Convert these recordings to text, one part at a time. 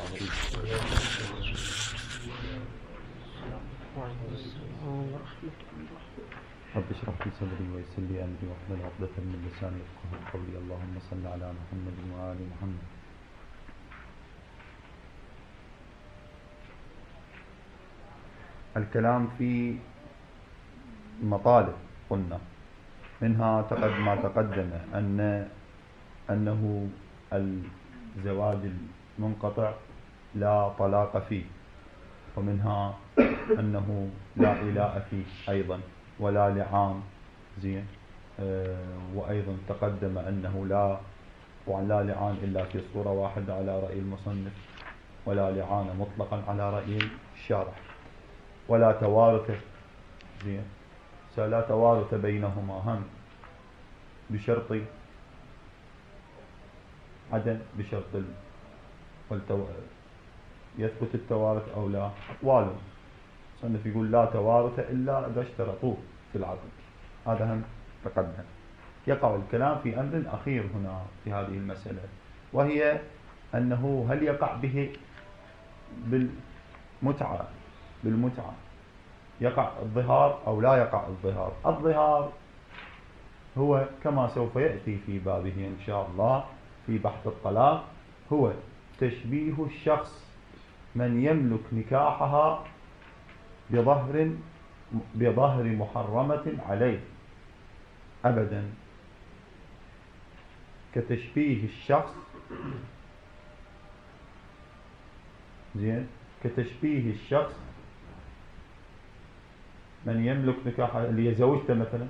رب اشرح لي صدري ويسر لي امري واحلل عقدة من لساني يفقهوا قولي. اللهم صل على محمد وآل محمد. الكلام في مطالب قلنا، منها ما تقدم أنه الزواج المنقطع لا طلاق فيه، ومنها أنه لا إلاء فيه أيضا ولا لعان. زين. وأيضا تقدم أنه لا لعان إلا في صورة واحدة على رأي المصنف، ولا لعان مطلقا على رأي الشارح، ولا توارث. زين. لا توارث بينهما هم بشرط عدم، بشرط يثبت التوارث أو لا. أقوال صنف يقول لا توارث إلا إذا اشترطوه في العقد، هذا هم تقدم. يقع الكلام في أمر أخير هنا في هذه المسألة، وهي أنه هل يقع به بالمتعة يقع الظهار أو لا يقع الظهار. الظهار هو كما سوف يأتي في بابه إن شاء الله في بحث الطلاق، هو تشبيه الشخص من يملك نكاحها بظهر محرمة عليه أبدا، كتشبيه الشخص. زين. كتشبيه الشخص من يملك نكاحها اللي هي زوجته مثلا.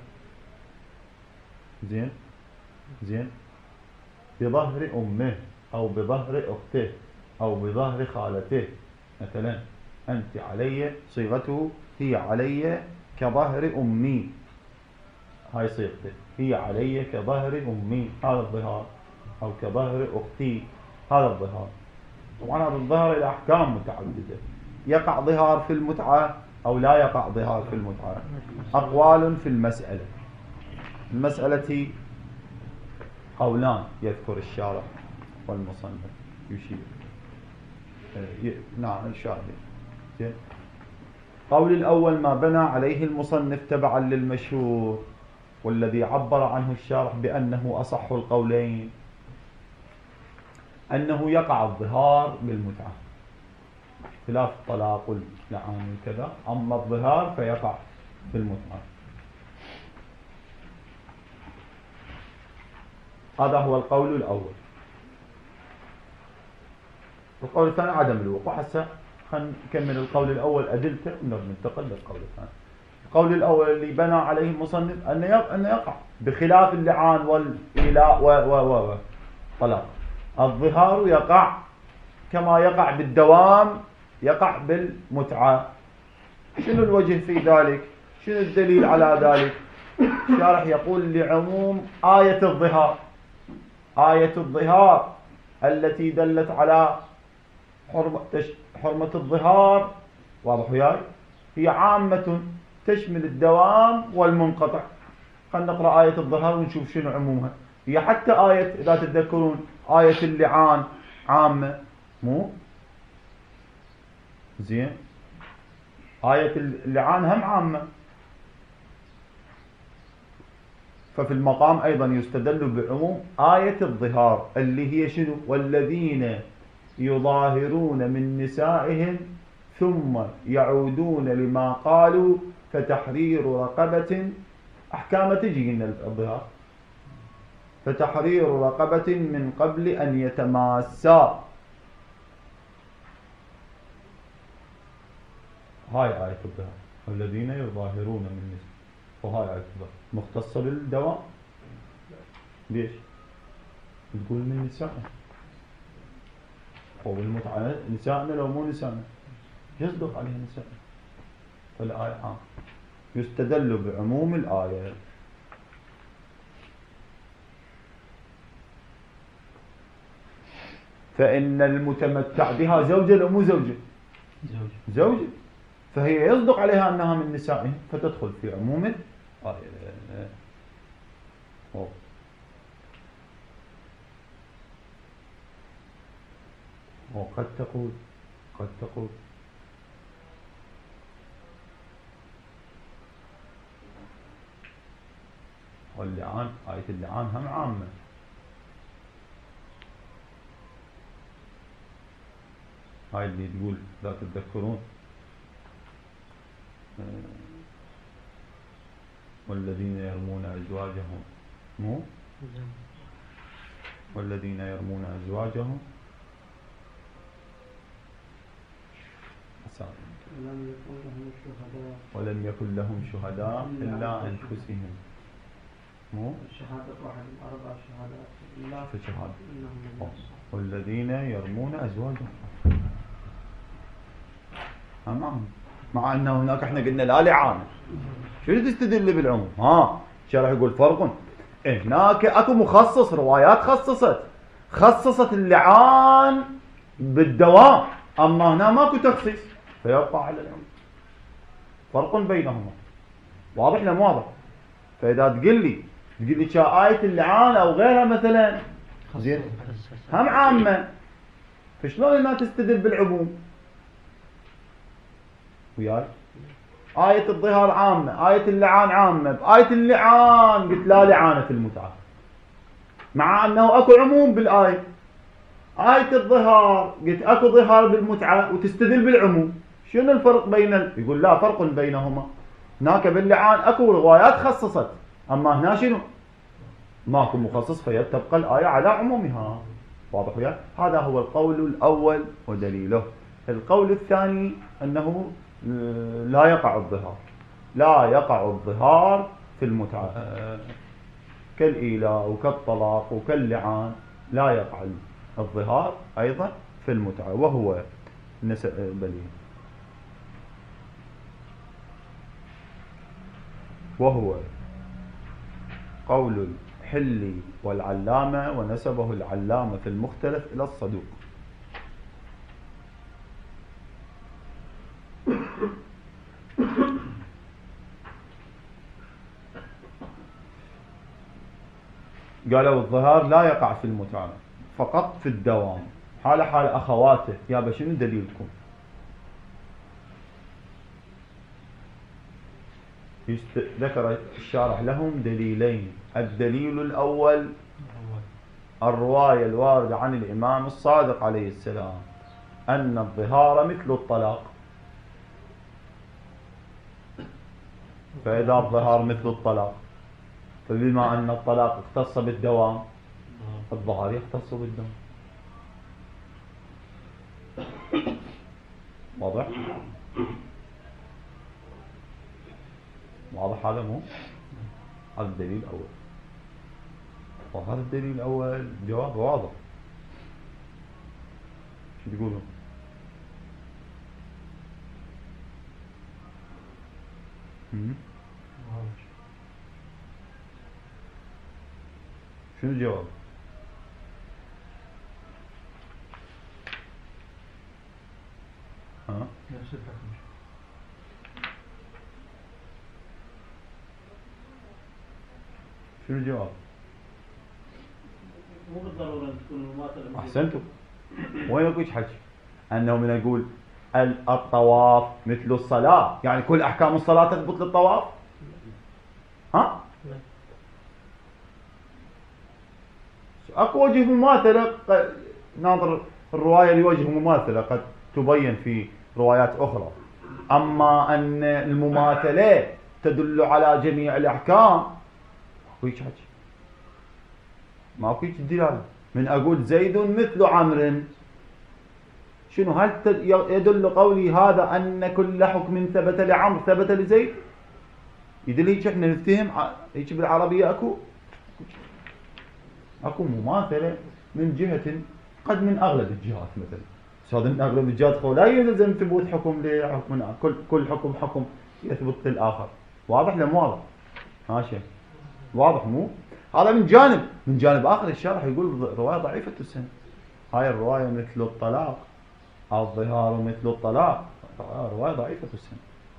زين. بظهر أمه أو بظهر أخته أو بظهر خالته مثلا. أنت علي، صيغته هي علي كظهر أمي، هاي صيغته، هي علي كظهر أمي، هذا الظهار، أو كظهر أختي، هذا الظهار. طبعا هذا الظهر إلى أحكام متعددة. يقع ظهار في المتعة أو لا يقع ظهار في المتعة. أقوال في المسألة قولان يذكر الشارع والمصنف يشير. نعم إن شاء الله. قول الأول ما بنى عليه المصنف تبعا للمشهور، والذي عبر عنه الشارح بأنه أصح القولين، أنه يقع الظهار بالمتعة خلاف الطلاق واللعان كذا، أما الظهار فيقع بالمتعة. هذا هو القول الأول. القول الثاني عدم الوقوع. هسه خلينا نكمل القول الأول أدلته وننتقل للقول الثاني. القول الأول اللي بنى عليه المصنف أن يقع بخلاف اللعان والإيلاء طلاق. الظهار يقع كما يقع بالدوام، يقع بالمتعة. شنو الوجه في ذلك؟ شنو الدليل على ذلك؟ الشارح يقول لعموم آية الظهار التي دلت على حرمة الظهار، واضح وياي؟ هي عامة تشمل الدوام والمنقطع. خلينا نقرأ آية الظهار ونشوف شنو عمومها. هي حتى آية، إذا تتذكرون، آية اللعان عامة، مو زين؟ آية اللعان هم عامة. ففي المقام أيضا يستدل بعموم آية الظهار اللي هي شنو؟ والذين يظاهرون من نسائهم ثم يعودون لما قالوا فتحرير رقبة. أحكام تجي لنا الظهار. فتحرير رقبة من قبل أن يتماسا. هاي آية الظهار، والذين يظاهرون من نسائهم. وهاي آية الظهار مختصة بالدوام. ليش؟ تقول من نسائهم، وبالمتعة نسائنا لو مو نسائنا يصدق عليها نسائنا. فالآية عام، يستدل بعموم الآية. فإن المتمتع بها زوجة أو مو زوجة؟ زوجة. فهي يصدق عليها أنها من نسائهم، فتدخل في عموم الآية. وقد تقول واللعان، آية اللعان هم عامة. هاي اللي تقول لا تتذكرون والذين يرمون أزواجهم، مو والذين يرمون أزواجهم ولم يكن لهم شهداء إلا أنفسهم، مو شهادة واحد 4 شهادات إلا في شهادة. والذين يرمون أزواجهم مع أنه هناك احنا قلنا لا لعان. شو تستدل بالعموم؟ شرح يقول فرق. هناك اكو مخصص، روايات خصصت اللعان بالدوام، اما هنا ماكو تخصيص فيبقى على العموم. فرق بينهما، واضح لا مو واضح؟ فاذا تقول لي آية اللعان او غيرها مثلا زين هم عامة، فشلون ما تستدل بالعموم؟ وياي آية الظهار عامة، آية اللعان عامة. بآية اللعان قلت لا لعانة في المتعة، مع أنه أكو عموم بالآية. آية الظهار قلت أكو ظهار بالمتعة وتستدل بالعموم. شنو الفرق يقول لا فرق بينهما. هناك باللعان أكو روايات خصصت، أما هنا شنو؟ ماكو مخصص فيتبقى الآية على عمومها. واضح وياي؟ هذا هو القول الأول ودليله. القول الثاني أنه لا يقع الظهار في المتعة، كالإيلاء وكالطلاق وكاللعان لا يقع الظهار أيضا في المتعة، وهو بلي وهو قول الحلي والعلامة، ونسبه العلامة في المختلف إلى الصدوق. قالوا الظهار لا يقع في المتعة، فقط في الدوام، حال أخواته. يابا شنو دليلكم؟ ذكر الشارح لهم دليلين. الدليل الأول الرواية الواردة عن الإمام الصادق عليه السلام أن الظهار مثل الطلاق. فإذا الظهار مثل الطلاق، فبما أن الطلاق اختص بالدوام، الظهار يختص بالدوام. واضح؟ واضح هذا مو؟ هذا الدليل الأول، وهذا الدليل الأول جواب واضح. شو تقولون؟ شنو الجواب؟ نفس الحكم. شنو الجواب؟ مو بالضرورة أن تكون المماثلة. أحسنتم. وين أقولش حكي أنه من أقول الطواف مثل الصلاة، يعني كل أحكام الصلاة تثبت للطواف؟ أكو وجه مماثلة، ناظر الرواية لوجه مماثلة قد تبين في روايات أخرى، أما أن المماثلة تدل على جميع الأحكام ما أكو دلالة. من أقول زيد مثل عمرو، شنو هل يدل قولي هذا أن كل حكم ثبت لعمرو ثبت لزيد؟ يدل هيك احنا نفتهم هيك بالعربية أكو مماثلة من جهة قد من أغلب الجهات. مثلا هذا من أغلب الجهات لا يلزم ثبوت حكم لحكم، كل حكم يثبت للآخر. واضح لا مو واضح؟ ماشي واضح مو؟ هذا من جانب آخر الشرح يقول رواية ضعيفة السند. هاي الرواية مثل الطلاق، الظهار مثل الطلاق، رواية ضعيفة السند،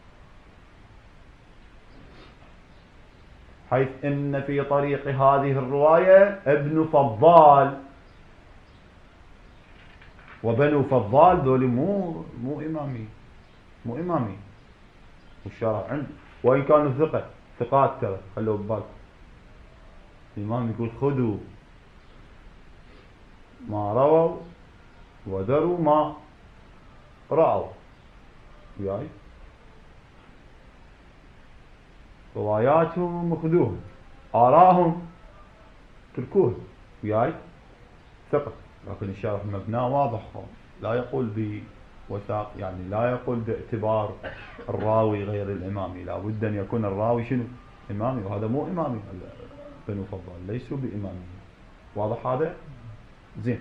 حيث إن في طريق هذه الرواية ابن فضال وبنو فضال ذولي مو إمامي، مو إمامي. والشارع عنده وإن كانوا ثقات ترى، خلوا ببالكم. الإمام يقول خذوا ما رووا وذروا ما رأوا، وياي رواياتهم خذوها، آراءهم تركوها، وياي ثقة. لكن الشارح مبناه واضح، لا يقول بوثاق، يعني لا يقول باعتبار الراوي غير الإمامي، لا بد أن يكون الراوي شنو؟ إمامي، وهذا مو إمامي. بنو فضال ليسوا بإمامي. واضح هذا؟ زين.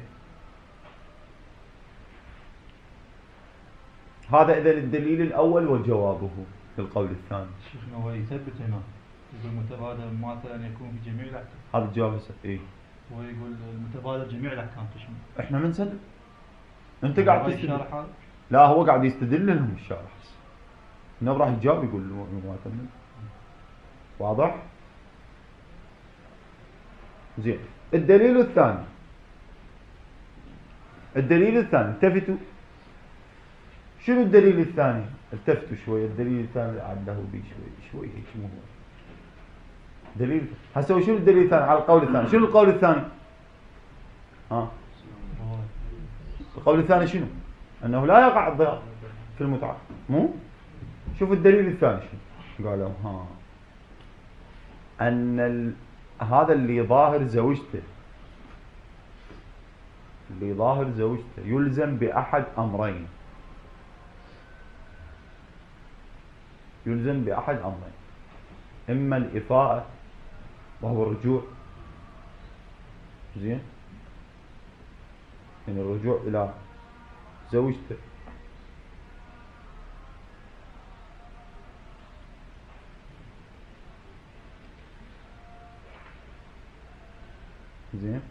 هذا إذن الدليل الأول وجوابه للقول الثاني. شيخنا هو يثبت هنا، يقول المتبادر مثلا يكون في جميع الأحكام. هذا الجواب هسه. إيه. هو يقول المتبادر جميع الأحكام تشمل. إحنا من سد. أنت قاعد تستدل. لا، هو قاعد يستدل لهم الشارح. إنه راح يجاوب يقول ما تمام. واضح؟ زين. الدليل الثاني. الدليل الثاني، التفتوا. شنو الدليل الثاني؟ التفتوا شوي. الدليل الثاني عده بي شوي هيك. مو هو دليل. هسه شنو الدليل الثاني على القول الثاني؟ شنو القول الثاني؟ القول الثاني شنو؟ أنه لا يقع الضرر في المتعة. مو؟ شوف الدليل الثاني شنو؟ قالوا أن هذا اللي ظاهر زوجته، اللي ظاهر زوجته يلزم بأحد أمرين. يلزم بأحد أمرين، إما الإفاءة وهو الرجوع، زين، يعني الرجوع إلى زوجته، زين،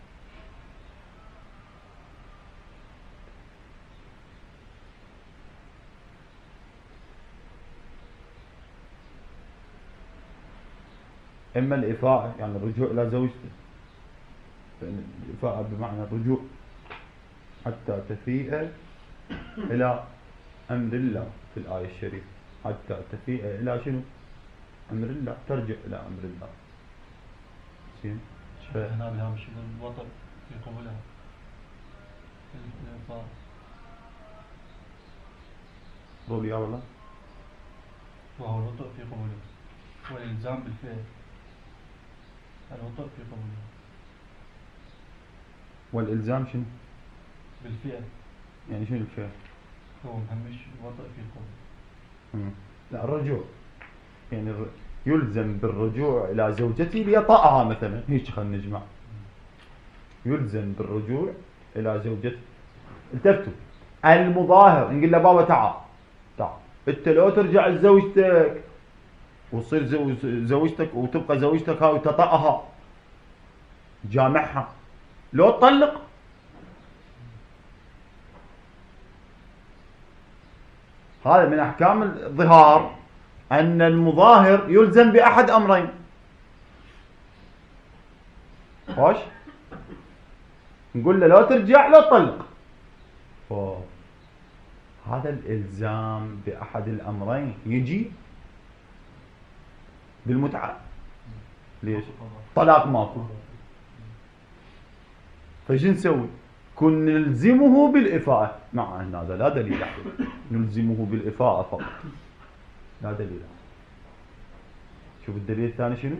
إما الإفاءة يعني الرجوع إلى زوجته، الإفاءة بمعنى الرجوع حتى تفيء إلى أمر الله في الآية الشريفة، حتى تفيء إلى شنو؟ أمر الله، ترجع إلى أمر الله. زين. هنا بالهامش الوطن في قبولها الإفاءة. قول يا والله. وهو الوطن في قبولها والإلزام بالفعل. الوطن في قبولها. والإلزام شنو؟ بالفعل. يعني شنو الفعل؟ هو مهمش الوطن في قبولها. لا، الرجوع يعني يلزم بالرجوع إلى زوجته ليطأها مثلا، هيك خلينا نجمع. يلزم بالرجوع إلى زوجته. التفتوا. المظاهر نقول له بابا تعال انت لو ترجع لزوجتك وتصير زوجتك وتبقى زوجتك هاي وتطأها جامعها، لو تطلق هذا من أحكام الظهار، أن المظاهر يلزم بأحد أمرين. خوش نقول له لو ترجع لو تطلق. هذا الإلزام بأحد الأمرين يجي بالمتعة. ليش؟ طلاق ماكو. فشو نسوي؟ كن نلزمه بالإفاءة، مع أن هذا لا دليل عليه، نلزمه بالإفاءة فقط، لا دليل عليه. شوف الدليل الثاني شنو؟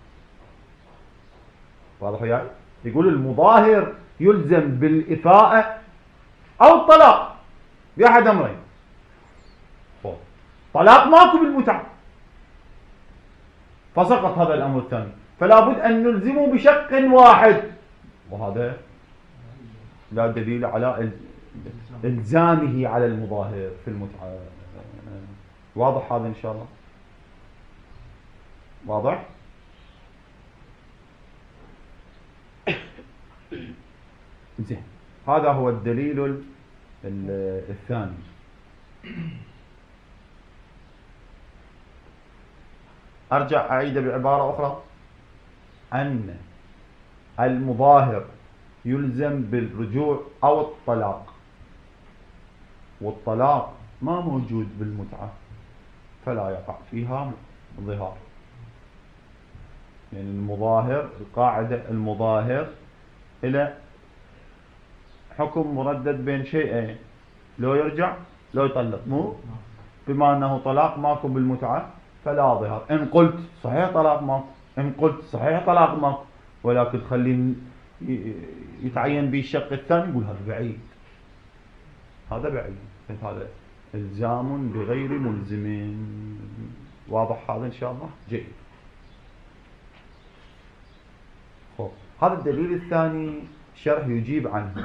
واضح وياي؟ يقول المظاهر يلزم بالإفاءة أو الطلاق بأحد أمرين. طلاق ماكو بالمتعة، فسقط هذا الأمر الثاني، فلا بد أن نلزمه بشق واحد، وهذا لا دليل على إلزامه على المظاهر في المتعة. واضح هذا إن شاء الله؟ واضح؟ زين. هذا هو الدليل الثاني. أرجع أعيد بعبارة أخرى، أن المظاهر يلزم بالرجوع أو الطلاق والطلاق ما موجود بالمتعة فلا يقع فيها ظهار. يعني المظاهر، القاعدة المظاهر إلى حكم مردد بين شيئين، لو يرجع لو يطلق، مو بما أنه طلاق ماكو بالمتعة فلا ظهار. إن قلت صحيح طلاق ماكو، إن قلت صحيح طلاق ماكو، ولكن خليه يتعين به الشق الثاني، يقول هذا بعيد، هذا بعيد، هذا إلزام بغير ملزم. واضح هذا إن شاء الله؟ جيد. خب هذا الدليل الثاني شرح يجيب عنه.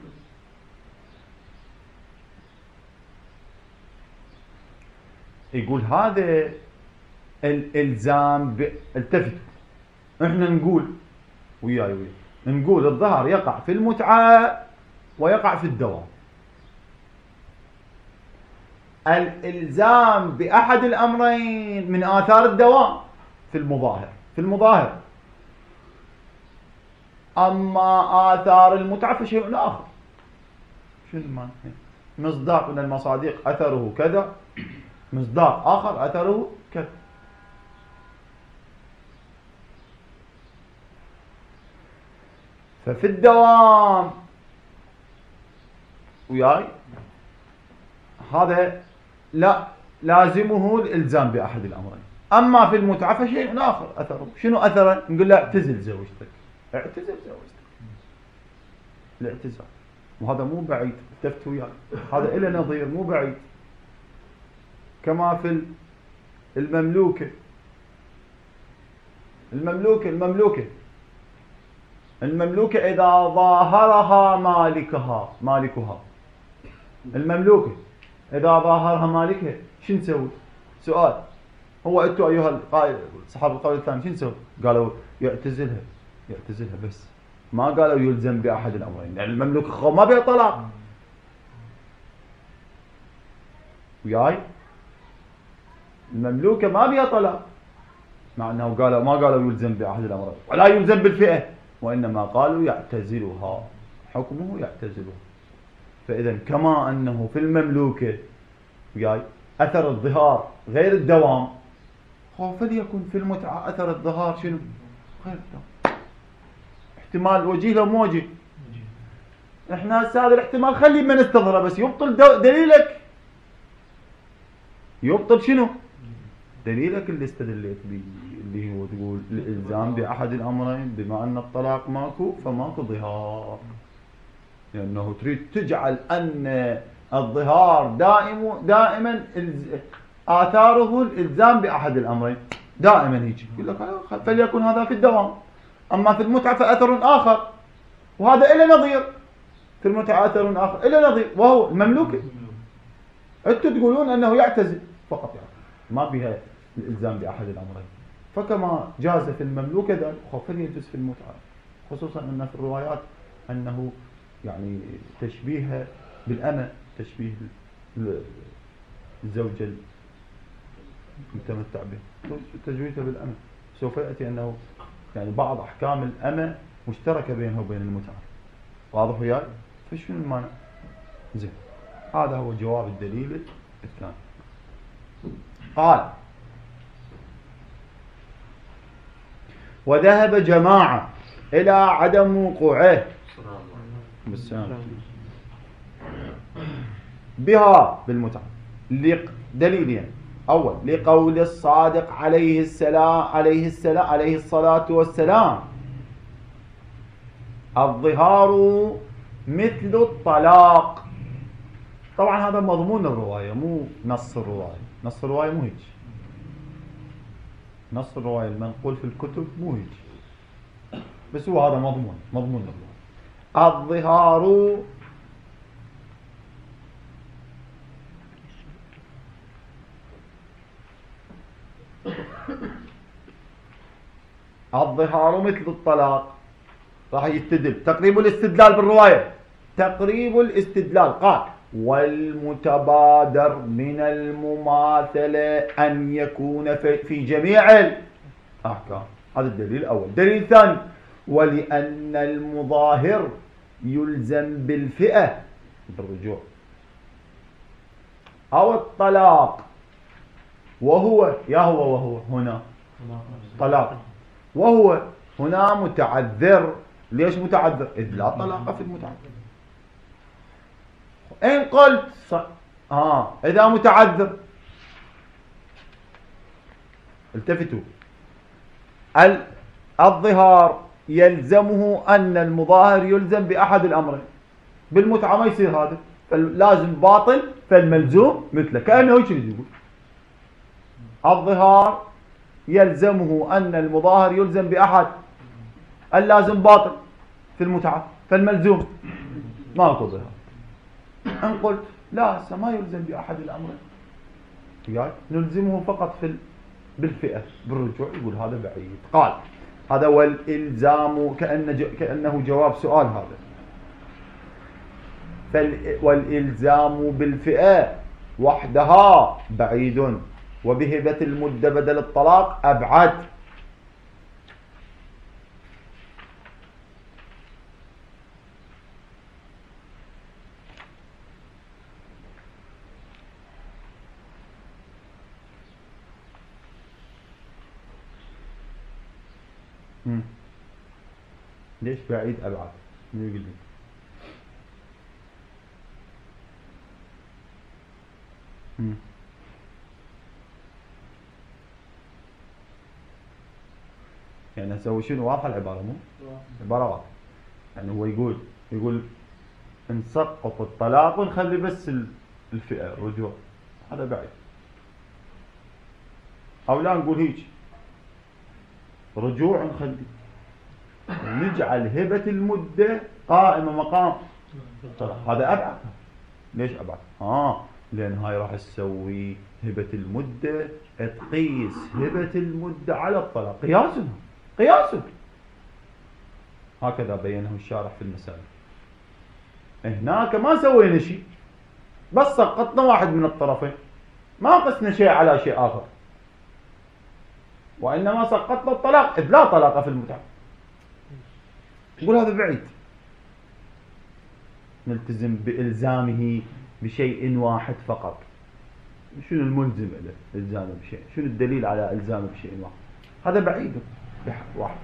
يقول هذا الإلزام التفتوا، احنا نقول وياي نقول الظهر يقع في المتعة ويقع في الدوام. الإلزام بأحد الأمرين من آثار الدوام في المظاهر، أما آثار المتعة فشيء آخر. شنو المعنى؟ مصداق من المصادق أثره كذا، مصداق آخر أثره كذا. ففي الدوام وياي هذا لا لازمه الإلزام بأحد الأمرين. أما في المتعة فشيء آخر أثره. شنو أثره؟ نقول له اعتزل زوجتك، اعتزل زوجتك، الاعتزال. وهذا مو بعيد، التفت وياي، هذا إلى نظير مو بعيد. كما في المملوكة إذا ظاهرها مالكها المملوكة إذا ظاهرها مالكها شو نسوي؟ سؤال. هو أنتوا أيها القائل صحاب القول الثاني شو نسوي؟ قالوا يعتزلها بس، ما قالوا يلزم بأحد الأمرين. يعني المملوكة ما بها طلاق وياي، المملوكة ما بها طلاق، مع أنه ما قالوا يلزم بأحد الأمرين ولا يلزم بالفئة، وإنما قالوا يعتزلها، حكمه يعتزلها. فإذا كما أنه في المملوكة وياي أثر الظهار غير الدوام، فليكن في المتعة أثر الظهار شنو؟ غير الدوام. احتمال وجيه لو مو وجيه. احنا هذا الاحتمال خلي من استظهره، بس يبطل دليلك. يبطل شنو؟ دليلك اللي استدليت به، اللي هو تقول الإلزام بأحد الأمرين، بما أن الطلاق ماكو فماكو ظهار، لأنه تريد تجعل أن الظهار دائما آثاره الإلزام بأحد الأمرين دائما هيك. يقول لك فليكن هذا في الدوام، أما في المتعة فأثر آخر، وهذا إلى نظير. في المتعة أثر آخر إلى نظير، وهو المملوكة. أنتم تقولون أنه يعتزل فقط، يعني ما بها الإلزام بأحد الأمرين. فكما جاز في المملوكة ذلك فليجوز في المتعة، خصوصا أن في الروايات أنه يعني تشبيه بالأمة، تشبيه الزوجة المتمتع به، تجويته بالأمة. سوف يأتي أنه يعني بعض أحكام الأمة مشتركة بينه وبين المتعة. واضح وياي؟ فشنو المانع؟ زين، هذا هو جواب الدليل الثاني. قال: وذهب جماعة إلى عدم وقوعه بها بالمتعة دليلين. أول، لقول الصادق عليه الصلاة والسلام: الظهار مثل الطلاق. طبعا هذا مضمون الرواية مو نص الرواية. نص الرواية مو هيك، نص الرواية المنقول في الكتب مو هيك، بس هو هذا مضمون الرواية. الظهار مثل الطلاق. راح يستدل تقريب الاستدلال بالرواية، تقريب الاستدلال. قال: والمتبادر من المماثلة أن يكون في جميع الأحكام. هذا الدليل الأول. دليل ثاني: ولأن المظاهر يلزم بالفئة بالرجوع. أو الطلاق وهو وهو هنا طلاق وهو هنا متعذر. ليش متعذر؟ إذ لا طلاق في المتعذر. إن قلت إذا متعذر، التفتوا، الظهار يلزمه أن المظاهر يلزم بأحد الأمرين. بالمتعة ما يصير هذا، فلازم باطل، فالملزوم مثله. كأنه يقول الظهار يلزمه أن المظاهر يلزم بأحد، اللازم باطل في المتعة، فالملزوم ما أكو ظهار. أن قلت لا، ما يلزم بأحد الأمرين، يعني نلزمه فقط بالفئة بالرجوع، يقول هذا بعيد. قال هذا والإلزام كأنه جواب سؤال هذا. والإلزام بالفئة وحدها بعيد، وبهبة المدة بدل الطلاق أبعد. ليش بعيد أبعد؟ من يقول لي؟ يعني أسوي شنو؟ واضحة العبارة مو؟ عبارة واضحة. يعني هو يقول نسقط الطلاق ونخلي بس الفئة الرجوع، هذا بعيد. أو لا نقول هيك رجوع نخلي، نجعل هبة المدة قائمة مقام الطلاق، هذا أبعد. ليش أبعد؟ لأن هاي راح تسوي هبة المدة تقيس هبة المدة على الطلاق، قياسه. هكذا بينه الشارح في المسائل. هناك ما سوينا شيء، بس سقطنا واحد من الطرفين، ما قسنا شيء على شيء آخر، وإنما سقطنا الطلاق إذ لا طلاق في المتعة. يقول هذا بعيد، نلتزم بإلزامه بشيء واحد فقط. شنو الملزم له إلزامه بشيء؟ شنو الدليل على إلزامه بشيء واحد؟ هذا بعيد واحد.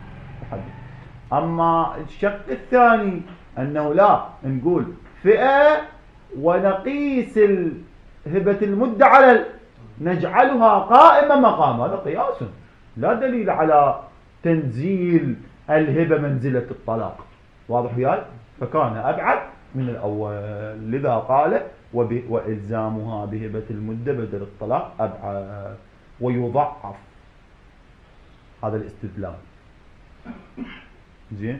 أما الشق الثاني أنه لا، نقول فئة ونقيس هبة المدة على نجعلها قائمة مقام، هذا قياس، لا دليل على تنزيل الهبة منزلة الطلاق. واضح وياي؟ فكان أبعد من الأول، لذا قال وإلزامها بهبة المدة بدل الطلاق أبعد ويضعف. هذا الاستدلال زين.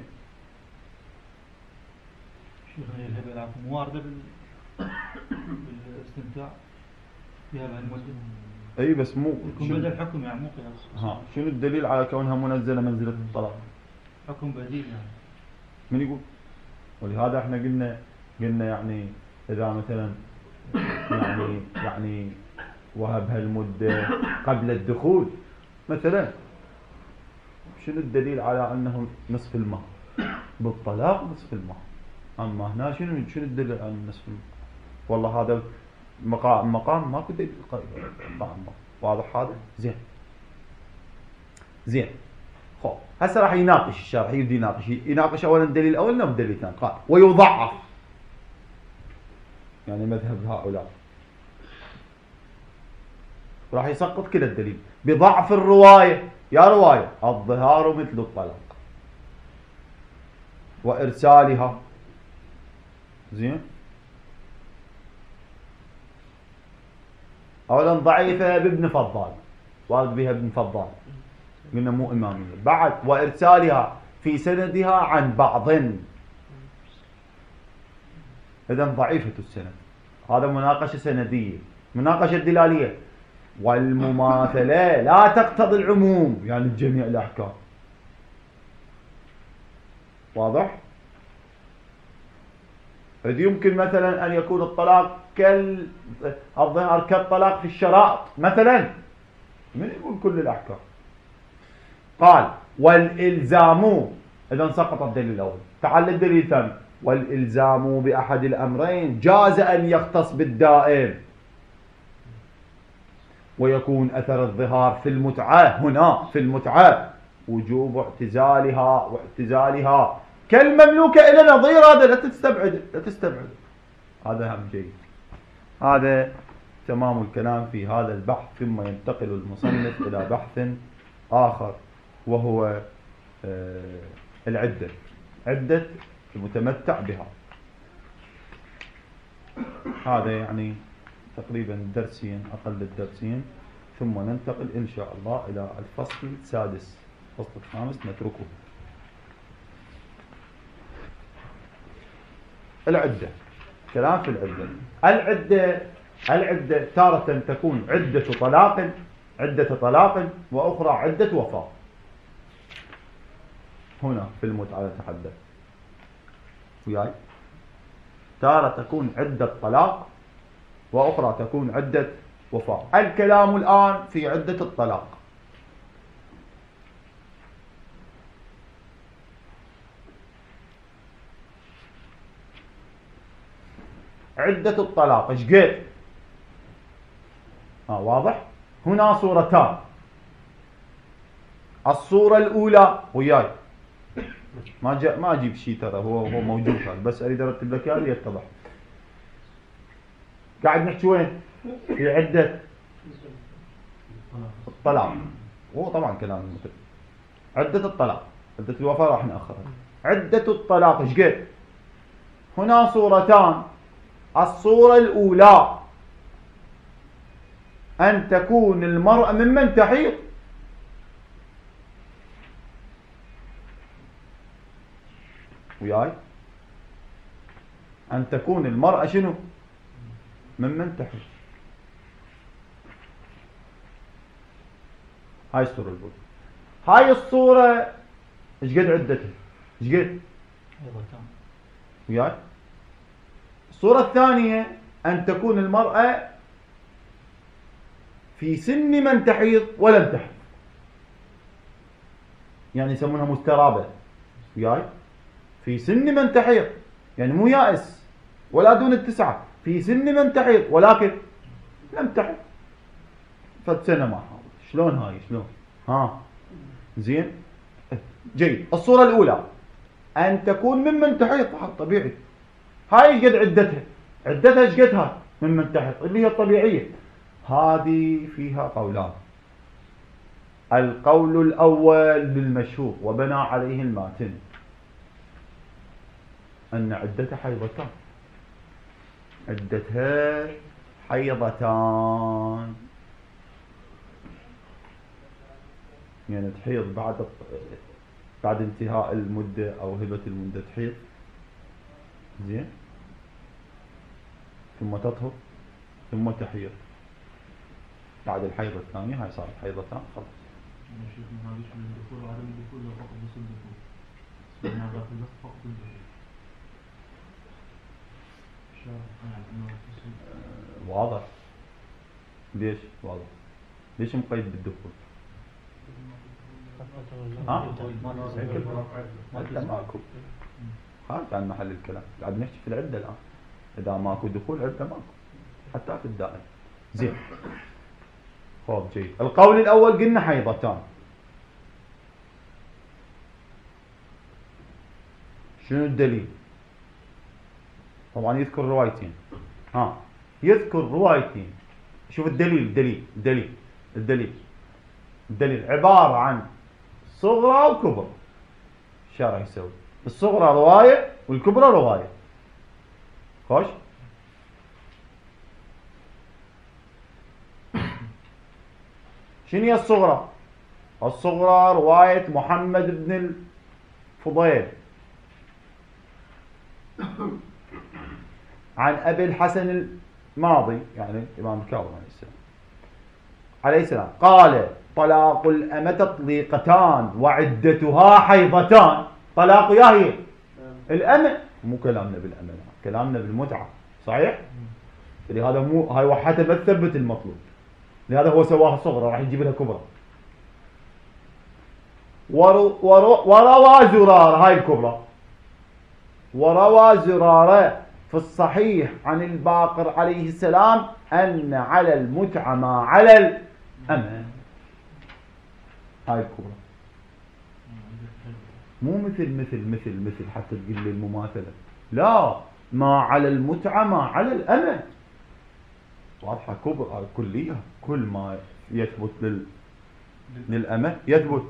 شيخنا الهبة العفو مواردة بالاستمتاع بهبة المدة. اي بس مو يكون بدل حكم، يعني مو قياس. شنو الدليل على كونها منزلة منزلة الطلاق؟ حكم بديل يعني. من يقول؟ ولهذا احنا قلنا يعني اذا مثلا يعني وهبها المدة قبل الدخول مثلا، شنو الدليل على انه نصف المهر؟ بالطلاق نصف المهر. اما هنا شنو الدليل على نصف المهر؟ والله هذا مقام ماكو دليل قائم. واضح هذا؟ زين. خب هسه راح يناقش الشارح، يبدي يناقش اولا الدليل الاول والدليل الثاني. قال ويضعف، يعني مذهب هؤلاء راح يسقط كلا الدليل بضعف الرواية. يا رواية الظهار مثل الطلاق وإرسالها. زين. أولا ضعيفة بابن فضال، وارد بها ابن فضال، قلنا مو إمامية. بعد وإرسالها في سندها عن بعض، إذن ضعيفة السند. هذا مناقشة سندية، مناقشة دلالية. والمماثلة لا تقتضي العموم، يعني جميع الأحكام. واضح؟ إذ يمكن مثلا أن يكون الطلاق الظهر كالطلاق في الشرائط مثلا. من يقول كل الأحكام؟ قال والإلزام، إذا سقط الدليل الأول. تعال الدليل الثاني. والإلزام بأحد الأمرين جاز أن يختص بالدائم. ويكون أثر الظهار في المتعة هنا في المتعة وجوب واعتزالها كالمملوكة إلى نظير. هذا لا تستبعد هذا أهم شيء. هذا تمام الكلام في هذا البحث. ثم ينتقل المصنف إلى بحث آخر وهو العدة، عدة المتمتع بها. هذا يعني تقريبا درسين، أقل الدرسين، ثم ننتقل إن شاء الله إلى الفصل السادس. الفصل الخامس نتركه. العدة، كلام في العدة. العدة تارة تكون عدة طلاق وأخرى عدة وفاة. هنا في المتعة نتحدث وياي. تارة تكون عدة طلاق وأخرى تكون عدة وفاة. الكلام الآن في عدة الطلاق. عدة الطلاق ايش قد؟ واضح. هنا صورتان. الصورة الأولى وياي، ما أجيب شيء ترى، هو موجود هذا، بس أريد أرتب لك هذا يتضح. قاعد نحكي وين؟ في عدة الطلاق. هو طبعا كلام مثل عدة الطلاق. عدة الوفاة راح نأخرها. عدة الطلاق ايش قد؟ هنا صورتان. الصورة الأولى أن تكون المرأة ممن تحيض. وياي، أن تكون المرأة شنو؟ ممن تحيض. هاي الصورة الأولى. هاي الصورة ايش قد عدتها؟ ايش قد؟ وياي. الصورة الثانية أن تكون المرأة في سن من تحيض ولم تحيض، يعني يسمونها مسترابة. وياي، في سن من تحيض، يعني مو يائس ولا دون التسعة، في سن من تحيض ولكن لم تحيض فسنة ما حاضر. شلون هاي؟ شلون؟ زين جيد. الصورة الأولى أن تكون ممن تحيض طبيعي. هاي ايش قد عدتها؟ عدتها ايش قدها؟ ممن تحيض اللي هي الطبيعية. هذه فيها قولان. القول الأول للمشهور وبنى عليه الماتن أن عدتها حيضتان. عدتها حيضتان، يعني تحيض بعد انتهاء المدة أو هبة المدة تحيض، زين، ثم تطهر ثم تحيض بعد الحيضة الثانية. هاي صارت حيضتان خلاص. واضح. ليش واضح؟ ليش مقيد بالدخول؟ ماكو. هذا كان محل الكلام. قاعد نحكي في العدة الآن. إذا ماكو دخول عدة ماكو، حتى في الدائم. زين. خوف جيد. القول الأول قلنا حيضتان. شنو الدليل؟ طبعا يذكر روايتين. يذكر روايتين. شوف الدليل عبارة عن صغرى وكبرى. شو راح يسوي؟ الصغرى رواية والكبرى رواية. خوش. شنو هي الصغرى؟ الصغرى رواية محمد بن الفضيل عن أبي الحسن الماضي، يعني الإمام الكاظم عليه السلام قال: طلاق الأمة تطليقتان وعدتها حيضتان. طلاق هي الأمة، مو كلامنا بالأمة، كلامنا بالمتعة. صحيح؟ لهذا مو هاي وحتى ما تثبت المطلوب، لهذا هو سواها صغرى راح يجيب لها كبرى. وروى زرارة، هاي الكبرى، وروى زرارة في الصحيح عن الباقر عليه السلام أن على المتعة ما على الأمة. هاي الكبرى، مو مثل حتى تقول لي المماثلة، لا، ما على المتعة ما على الأمة. واضحة كبرى كلية، كل ما يثبت للأمة يثبت.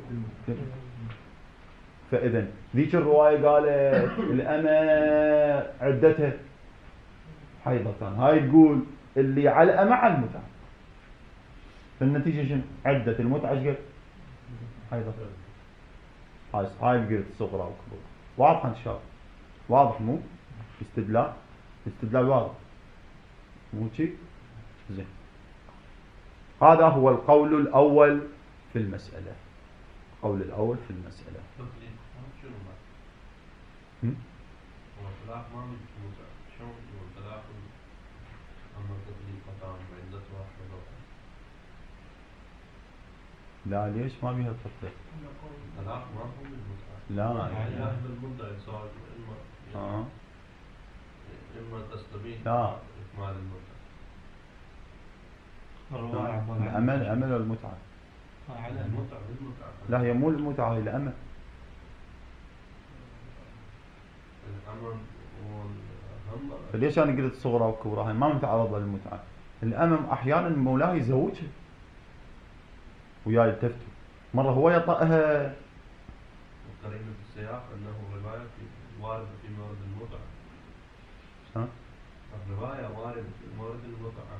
فإذا ذيك الرواية قالت الأمة عدتها حيضتان، هاي تقول اللي على الأمة على المتعة. النتيجة شنو؟ عدة المتعة ايش قد؟ حيضتان. هاي القرد الصغرى والكبرى. واضحة إن شاء الله؟ واضح مو؟ استدلال واضح مو شيء؟ زين. هذا هو القول الأول في المسألة. القول الأول في المسألة. لا ليش ما بيها تطبيق؟ لا إما تستبين لا إكمال المتعة. الأمل والمتعة. المتعة. لا هي مو المتعة، هي الأمل. ليش أنا قلت صغرى وكبرى؟ هي ما متعرضة للمتعة. الأمم أحيانا مولاه يزوجها ويا يلتفتوا، مرة هو يطأها. وقرينا في السياق أنه رواية واردة في مورد المتعة. الرواية واردة في مورد المتعة.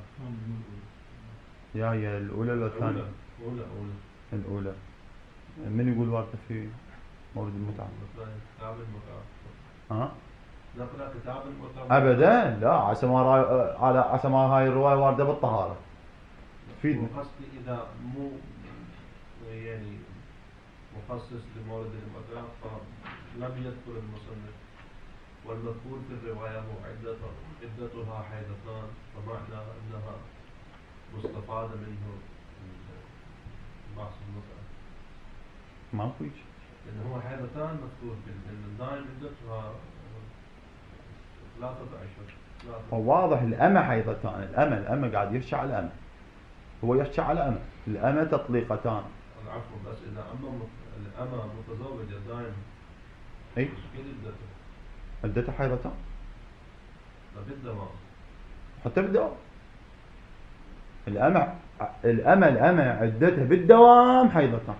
هي الأولى ولا الثانية؟ الأولى. من يقول واردة في مورد المتعة؟ كتاب المتعة. نقرأ كتاب المتعة. أبدا لا، عسى ما هاي الرواية واردة بالطهارة. فيدنا. قصدي إذا مو يعني مخصص لمورد المتعة فلم يذكر المصنف، والمذكور في الرواية هو عدتها حيضتان، فمعنى أنها مستفادة منه بحث المتعة. ما فيش. لأنه هو حيضتان مذكور بالدائم عدتها 13. واضح الأمة حيضتان. الأمة قاعد يحكي على الأمة، هو يحكي على الأمة. الأمة تطليقتان. العفو، بس إذا الأمة متزوجة دائما أي كيف عدتها حيضتان؟ بالدوام. حتى بالدوام. الأمة عدتها بالدوام حيضتان.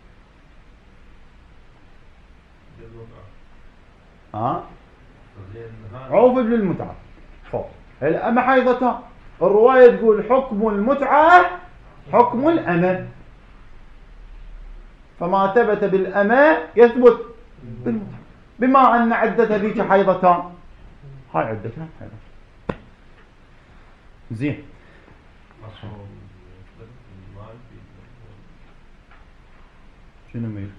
عوف ابن المتعة فوق. الأمة حيضتان، الرواية تقول حكم المتعة حكم الأمة، فما ثبت بالأمة يثبت بالمتعة، بما أن عدتها ذيك حيضتان. هاي عدتها حيضتان. زين. شنو مين؟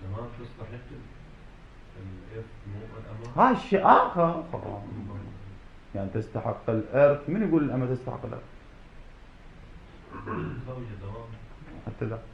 هاي الشيء آخر. يعني تستحق الإرث. من يقول الأمة تستحق الإرث؟ حتى لا.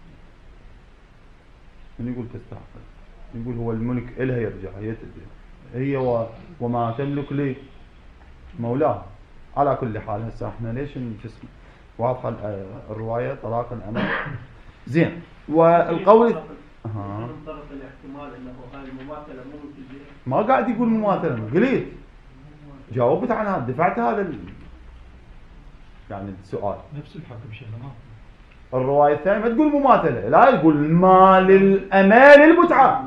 من يقول تستحق؟ يقول هو الملك إلها يرجع، هي وما تملك لي مولاه. على كل حال هسه احنا ليش نجسم واضحة الرواية طلاق الأمة. زين. والقول من طرف الاحتمال انه هاي المماثلة مو متجهة. ما قاعد يقول مماثلة، قليت جاوبت عن هذا، دفعت هذا يعني السؤال. نفس الحكم شيخنا. الرواية الثانية ما تقول مماثلة، لا يقول ما للأمة للمتعة.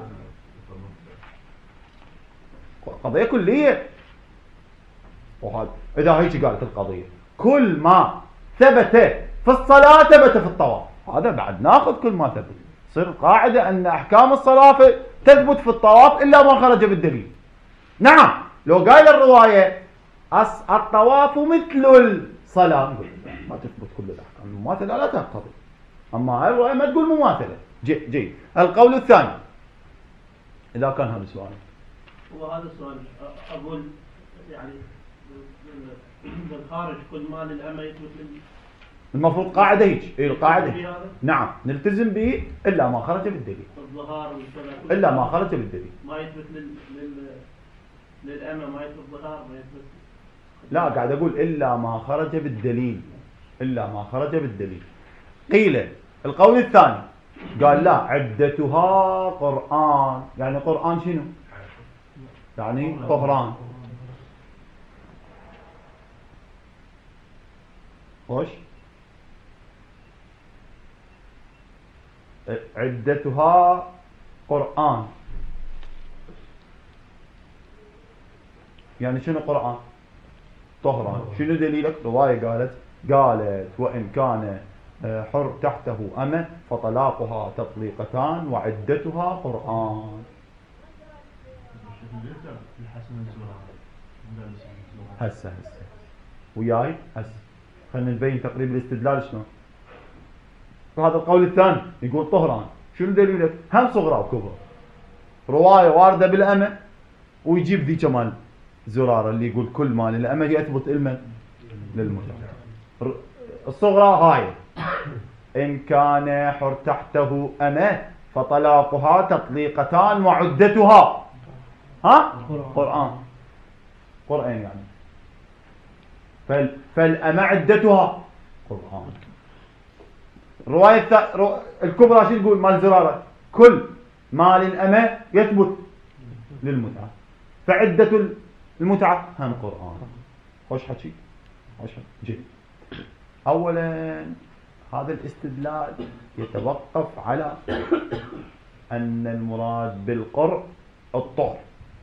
قضية كلية. وهذا إذا هيك قالت القضية كل ما ثبت في الصلاة ثبت في الطواف، هذا بعد ناخذ كل ما ثبت. صير قاعدة أن أحكام الصلاة تثبت في الطواف إلا ما خرج بالدليل. نعم لو قال الرواية الطواف مثل الصلاة ما تثبت كل الأحكام، المماثلة لا تقتضي. أما هاي الرواية ما تقول مماثلة. جيد. القول الثاني إذا كان هذا السؤال. وهذا السؤال أقول يعني بالخارج كل ما للأمة يثبت المفروض قاعدة هيك. القاعدة نعم نلتزم به إلا ما خرج بالدليل. الظهار إلا ما خرج بالدليل. ما يثبت للأمة، ما يثبت ظهار، ما يثبت لا قاعد أقول إلا ما خرج بالدليل، إلا ما خرج بالدليل. قيل القول الثاني قال لا، عدتها قرآن. يعني قرآن شنو؟ يعني طهران. وش عدتها قرآن؟ يعني شنو قرآن؟ طهران. شنو دليلك؟ رواية قالت وإن كان حر تحته أمة فطلاقها تطليقتان وعدتها قرآن. هسه وياي هسه خلينا نبين تقريب الاستدلال شلون. فهذا القول الثاني يقول طهران. شنو دليلك؟ هم صغرى وكبرى. رواية واردة بالأمة ويجيب ذي كمان زرارة اللي يقول كل ما للأمة يثبت علما للمتعة. الصغرى هاي إن كان حر تحته أمة فطلاقها تطليقتان وعدتها قرآن يعني فالأمة عدتها قرآن. الرواية الكبرى شو تقول مال زرارة؟ كل ما للأمة يثبت للمتعة فعدة المتعة هم قرآن. خوش حكي جيد. أولا هذا الاستدلال يتوقف على أن المراد بالقرء الطهر.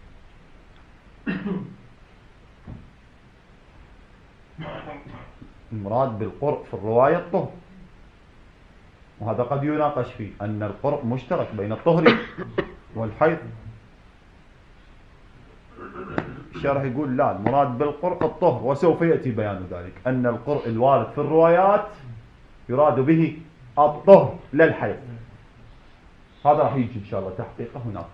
المراد بالقرء في الرواية الطهر، وهذا قد يناقش فيه أن القرء مشترك بين الطهر والحيض. الشرح يقول لا، المراد بالقرء الطهر، وسوف يأتي بيان ذلك أن القرء الوارد في الروايات يراد به الطهر لا الحيض. هذا راح يجي إن شاء الله تحقيقه هناك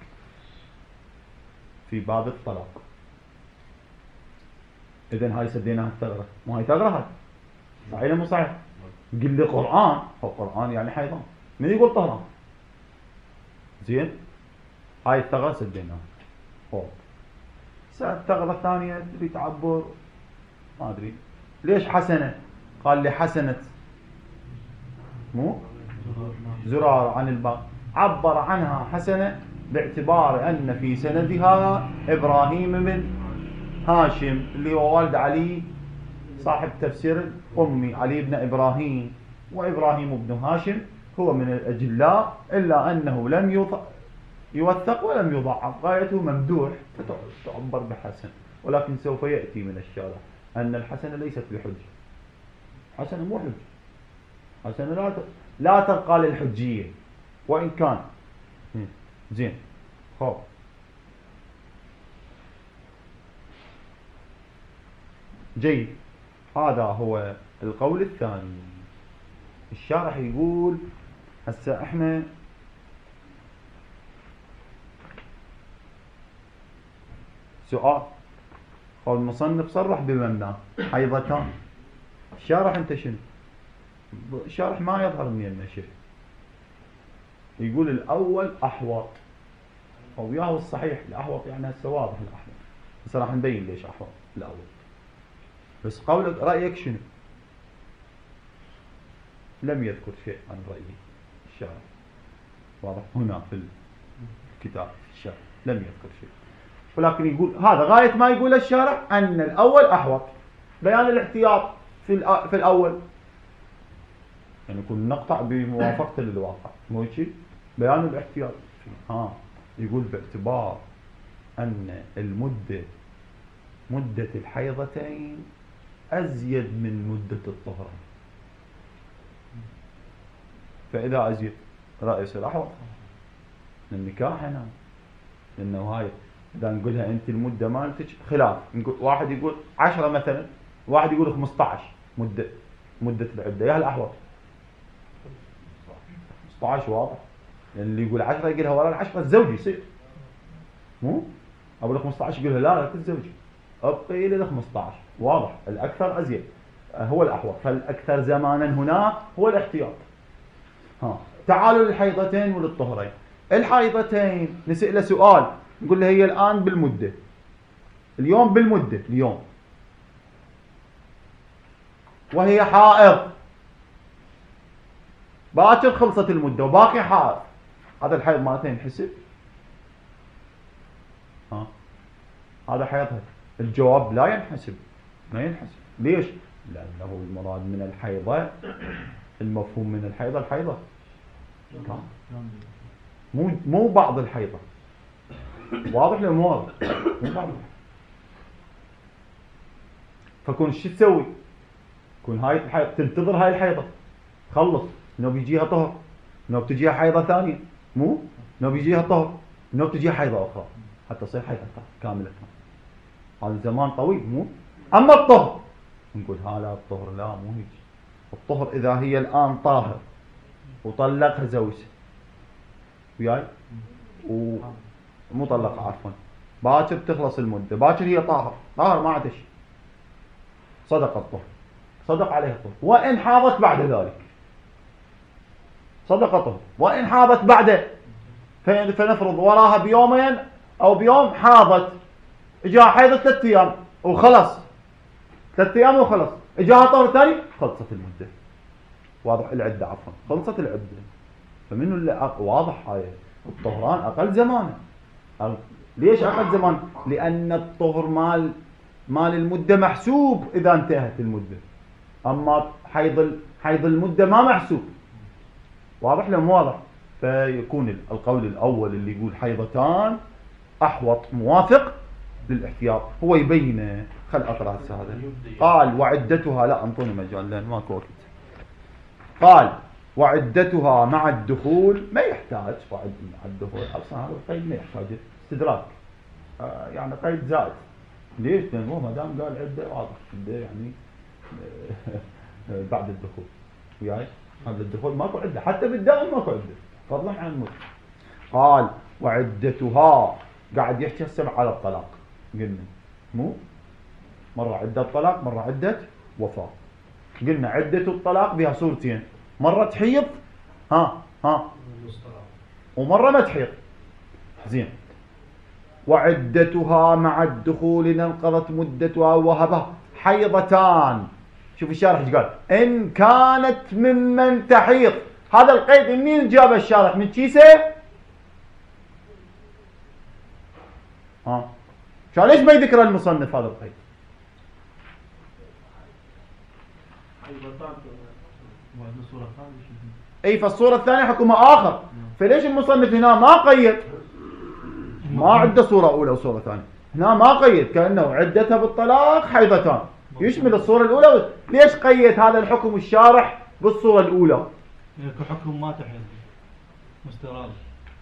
في باب الطلاق. إذن هاي سديناها الثغرة، ما هي ثغرة هاي صحيح مو صحيح؟ قل لي قرآن، هو قرآن يعني حيضان، من يقول طهران؟ زين هاي الثغرة سديناها. الثغرة الثانية تبي تعبر ما أدري ليش حسنة، قال لي حسنة مو زرار عن الباب، عبر عنها حسنة باعتبار أن في سندها إبراهيم بن هاشم اللي هو والد علي صاحب تفسير الأمي علي بن إبراهيم، وإبراهيم بن هاشم هو من الأجلاء إلا أنه لم يوثق ولم يضعف، غايته ممدوح فتعبر بحسن. ولكن سوف يأتي من الشارع أن الحسنة ليست بحجة، حسنة مو حجة، حسنة لا ترقى للحجية وإن كان زين. خب جيد، هذا هو القول الثاني. الشارح يقول هسه احنا سؤال، قول المصنف صرح بمبناه حيضتان. الشارح انت شنو؟ الشارح ما يظهر من النشر، يقول الاول احوط، او ياهو الصحيح الاحوط يعني هسه واضح الاحوط، بس راح نبين ليش احوط الاول. بس قولك رايك شنو؟ لم يذكر شيء عن رايه الشارح، واضح هنا في الكتاب الشارح لم يذكر شيء، ولكن يقول هذا غاية ما يقول الشارح أن الأول أحوط، بيان الاحتياط في الأول، يعني يكون نقطع بموافقة للواقع، مو شيء بيان الاحتياط. يقول باعتبار أن مدة الحيضتين أزيد من مدة الطهرين، فإذا أزيد رأس الأحوط النكاح هنا، لأنه هاي إذا نقولها أنت المدة مالتك خلاف، نقول واحد يقول 10 مثلا، واحد يقول 15 مدة العدة، يا الأحوط 15 واضح، لأن اللي يقول 10 يقولها ولا 10 الزوج يصير، مو أقول 15 يقولها لا تتزوجي، أبقي إلى 15 واضح، الأكثر أزيد هو الأحوط، فالأكثر زمانا هنا هو الاحتياط. تعالوا للحيضتين وللطهرين. الحيضتين نسأل سؤال، نقول له هي الآن بالمدة، اليوم بالمدة، اليوم وهي حائض، باكر خلصت المدة وباقي حائض، هذا الحيض مالتها ينحسب؟ هذا حيضها. الجواب لا ينحسب، ما ينحسب. ليش؟ لأنه المراد من الحيضة، المفهوم من الحيضة الحيضة، مو بعض الحيضة. واضح لو مو واضح؟ مو بعض. فكون شو تسوي؟ كون هاي الحيض تنتظر هاي الحيضة خلص، انه بيجيها طهر، انه بتجيها حيضة ثانية، مو انه بيجيها طهر، انه بتجيها حيضة أخرى حتى تصير حيضة كاملة. هذا زمان طويل، مو؟ أما الطهر نقول هذا الطهر لا، مو هيك. الطهر إذا هي الآن طاهر وطلقها زوجها وياي ومطلقة عفوا، باكر تخلص المدة، باكر هي طاهر ما عاد شيء، صدق الطهر، صدق عليه الطهر، وإن حاضت بعد ذلك صدق الطهر، وإن حاضت بعده، فنفرض وراها بيومين أو بيوم حاضت، إجاها حيضة 3 أيام وخلص، 3 أيام وخلص، إجاها طهر ثاني خلصت المدة. واضح؟ العدة عفوا، خلصت العدة. فمنه اللي واضح هاي الطهران أقل زمانا. ليش أقل زمان؟ لأن الطهر مال المدة محسوب إذا انتهت المدة، أما حيض المدة ما محسوب. واضح لو مو واضح؟ فيكون القول الأول اللي يقول حيضتان أحوط، موافق للاحتياط. هو يبينه. خل أقرأ هذا. قال وعدتها، لا انطوني مجال لأن ماكو وقت. قال وعدتها مع الدخول، ما يحتاج وعد مع الدخول، أصلا هذا القيد ما يحتاج استدراك، يعني قيد زائد. ليش؟ لأنه هو ما دام قال عدة واضح، عدة يعني بعد الدخول وياي، قبل الدخول ماكو عدة، حتى بالدائم ماكو عدة فضلا عن الموت. قال وعدتها، قاعد يحكي هسه على الطلاق، قلنا مو مرة عدة طلاق، مرة عدة وفاة. قلنا عدة الطلاق بها صورتين، مرة تحيض ومرة ما تحيض. زين. وعدتها مع الدخول إن انقضت مدتها وهبها حيضتان. شوف الشارح ايش قال، إن كانت ممن تحيض. هذا القيد منين جاب الشارح؟ من كيسه؟ شو ليش ما يذكر المصنف هذا القيد؟ اي فالصورة الثانية حكمها آخر، فليش المصنف هنا ما قيد؟ ما عنده صورة أولى وصورة ثانية، هنا ما قيد، كأنه عدتها بالطلاق حيضتان يشمل الصورة الأولى. ليش قيد هذا الحكم الشارح بالصورة الأولى؟ حكم ما تحيض مستراد.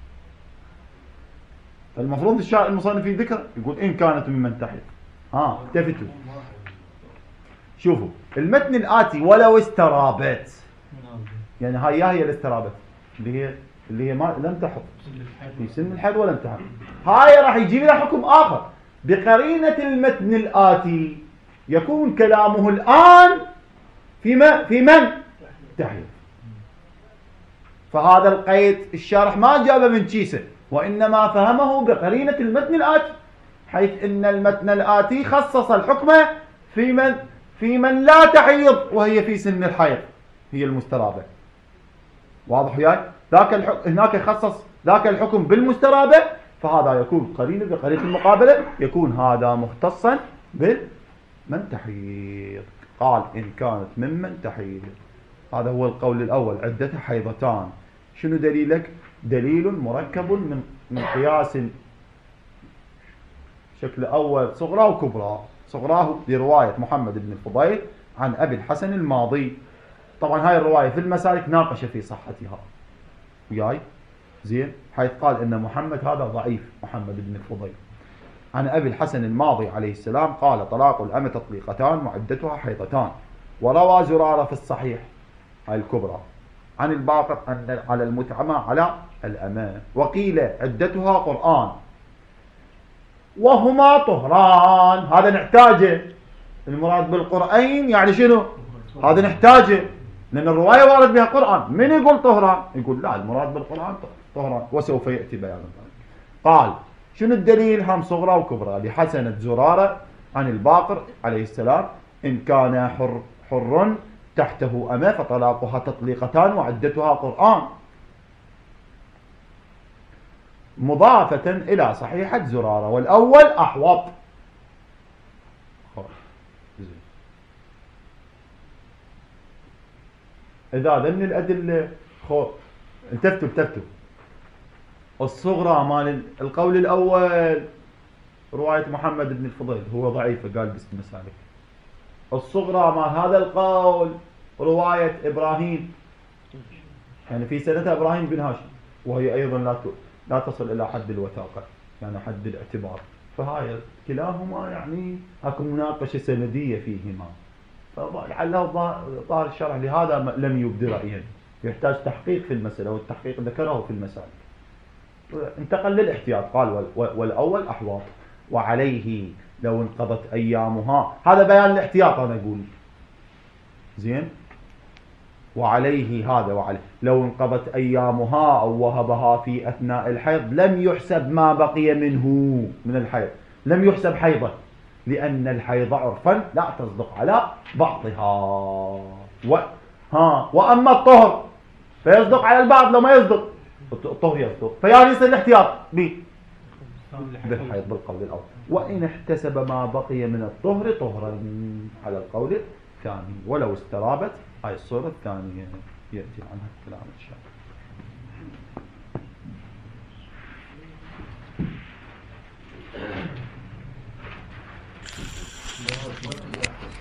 المفروض المصنف يذكر، يقول إن كانت ممن تحيض. التفتوا شوفوا المتن الآتي ولو استرابت، يعني هي الاسترابت اللي هي ما لم تحض في سن الحيض ولم تحض، هاي راح يجيب لها حكم آخر بقرينة المتن الآتي، يكون كلامه الآن في من تحيض. فهذا القيد الشارح ما جابه من كيسه، وإنما فهمه بقرينة المتن الآتي، حيث إن المتن الآتي خصص الحكم في من لا تحيض وهي في سن الحيض، هي المسترابة. واضح وياي؟ هناك خصص ذاك الحكم بالمسترابة، فهذا يكون قرينة بقرينة المقابلة، يكون هذا مختصا بالمن تحيض. قال إن كانت ممن تحيض، هذا هو القول الأول، عدتها حيضتان. شنو دليلك؟ دليل مركب من قياس شكل أول صغرى وكبرى. صغراه لرواية محمد بن الفضيل عن أبي الحسن الماضي. طبعا هاي الرواية في المسالك ناقش في صحتها وياي، زين، حيث قال إن محمد هذا ضعيف، محمد بن الفضيل. عن أبي الحسن الماضي عليه السلام قال طلاق الأمة تطليقتان وعدتها حيضتان. وروى زرارة في الصحيح هاي الكبرى عن الباقر أن على المتعمى على الأمة. وقيل عدتها قرآن وهما طهران. هذا نحتاجه، المراد بالقرآن يعني شنو؟ هذا نحتاجه، لأن الرواية وارد بها قرآن. من يقول طهران؟ يقول لا، المراد بالقرآن طهران، وسوف يأتي بيان ذلك. قال شنو الدليل؟ هم صغرى وكبرى لحسنة زرارة عن الباقر عليه السلام إن كان حر تحته أمة فطلاقها تطليقتان وعدتها قرآن، مضافة إلى صحيحة زرارة، والأول أحوط. إذا هذا من الأدلة التفتوا الصغرى مال القول الأول رواية محمد بن الفضيل هو ضعيف قال باسم مسالك. الصغرى مال هذا القول رواية إبراهيم، يعني في سنتها إبراهيم بن هاشم، وهي أيضا لا تصل إلى حد الوثاقة، يعني حد الاعتبار. فهاي كلاهما يعني اكو مناقشة سندية فيهما، فلعله ظاهر الشرع لهذا لم يبدي رأيا، يحتاج تحقيق في المسألة، والتحقيق ذكره في المسائل. انتقل للاحتياط قال والأول أحواط، وعليه لو انقضت أيامها، هذا بيان الاحتياط أنا أقول زين. وعليه هذا وعليه لو انقضت أيامها أو وهبها في أثناء الحيض لم يحسب ما بقي منه من الحيض، لم يحسب حيضة، لأن الحيض عرفا لا تصدق على بعضها. وأما الطهر فيصدق على البعض، لو ما يصدق الطهر يصدق، فيعني يصير الاحتياط بالحيض بالقول الأول. وإن احتسب ما بقي من الطهر طهرا على القول الثاني، ولو استرابت هاي الصورة الثانية يأتي عنها الكلام إن شاء الله.